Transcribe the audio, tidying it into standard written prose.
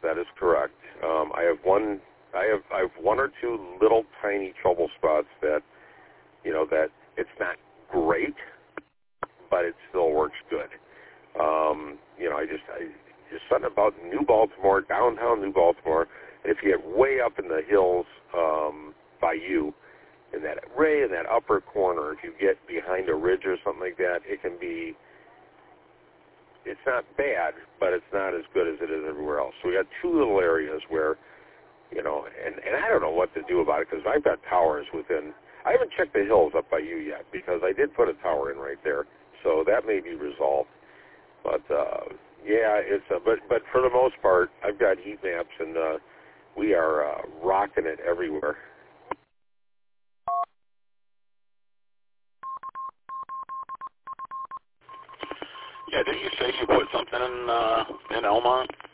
that is correct. I have one or two little tiny trouble spots that, that it's not great, but it still works good. I just something about New Baltimore, downtown New Baltimore. And if you get way up in the hills by you, in that upper corner, if you get behind a ridge or something like that, it can be. It's not bad, but it's not as good as it is everywhere else. So we got two little areas where, and I don't know what to do about it because I've got towers within. I haven't checked the hills up by you yet because I did put a tower in right there, so that may be resolved. But it's but for the most part, I've got heat maps and we are rocking it everywhere. Yeah, didn't you say you put something in Elmont?